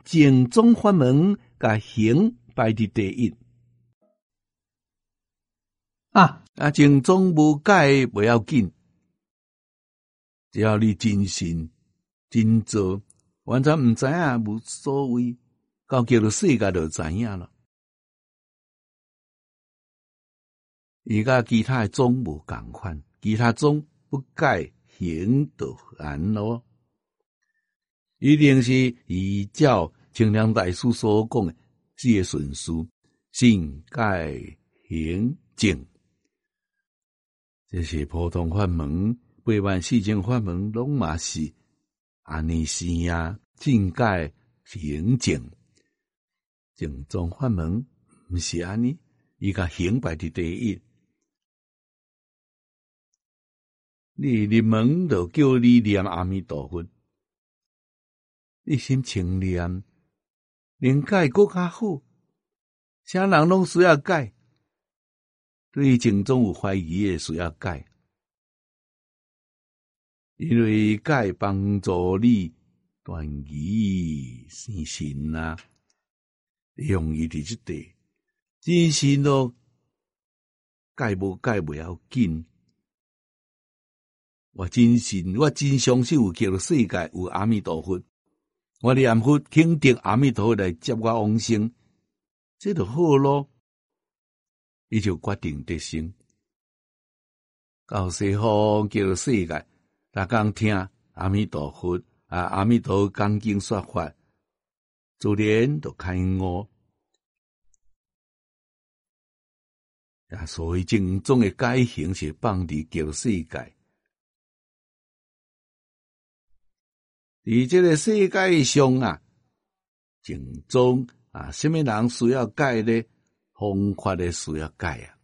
净宗法门甲行排伫第一。净宗无改不要紧，只要你真信真做，完全毋知影无所谓，到叫做世界就知影了。伊甲其他的宗无共款，其他宗不改行就难咯。一定是依照清凉大师所讲的四个顺序：信、解、行、证。这是普通法门84000法门拢嘛是安尼是啊，信、解、行、证。净宗法门毋是安尼，伊甲行排伫第一。你入门就叫你念阿弥陀佛，你心清念，能改更较好。啥人拢需要改，对净宗有怀疑的需要改，因为改帮助你断疑生信啊，容易伫即地，真信咯，改无改袂要紧。我真信，我真相信有叫做世界有阿弥陀佛。我念佛肯定阿弥陀佛来接我往生，这就好咯。伊就决定得生。到时候叫做世界，逐工听阿弥陀佛阿弥陀讲经说法，自然就开悟。所以净宗的改行是放伫叫做世界。伫这个世界上啊，净宗什么人需要改呢？方法的需要改啊。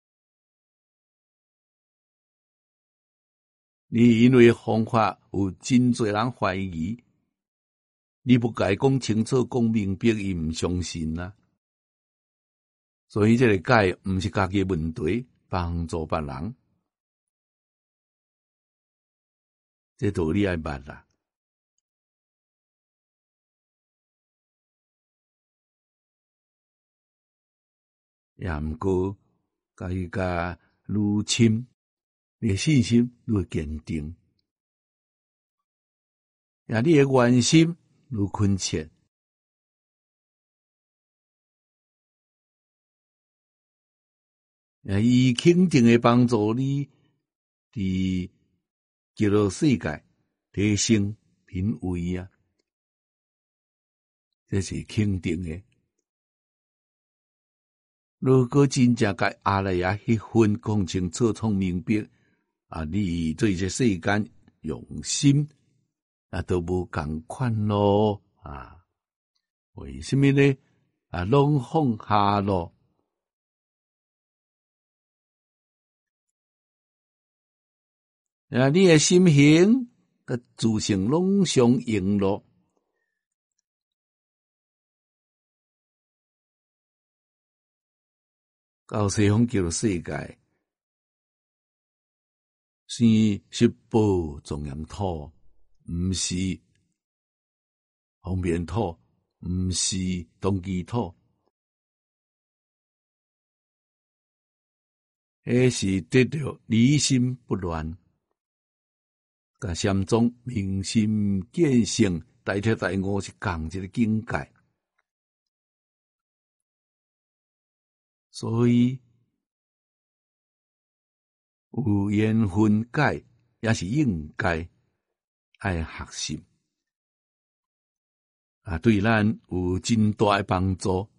你因为方法有真侪人怀疑，你不该讲清楚、讲明白，伊毋相信啊。所以这个改毋是家己的问题，帮助别人，这道理爱捌啦。也毋过，甲伊甲愈深，你的信心愈坚定，也你的愿心愈恳切。伊肯定会帮助你伫叫做世界提升品位啊，这是肯定的。如果真正甲阿赖耶迄份讲清楚、创明白你对这世间用心都无共款咯为什么呢？拢放下咯。你的心行甲自性拢相应咯。到西方叫做世界，是十宝庄严土，毋是方便土，毋是动机土，迄是得到理心不乱，甲禅宗明心见性、大彻大悟是共一个境界。所以有缘分解也是应该爱学习对咱有真大的帮助。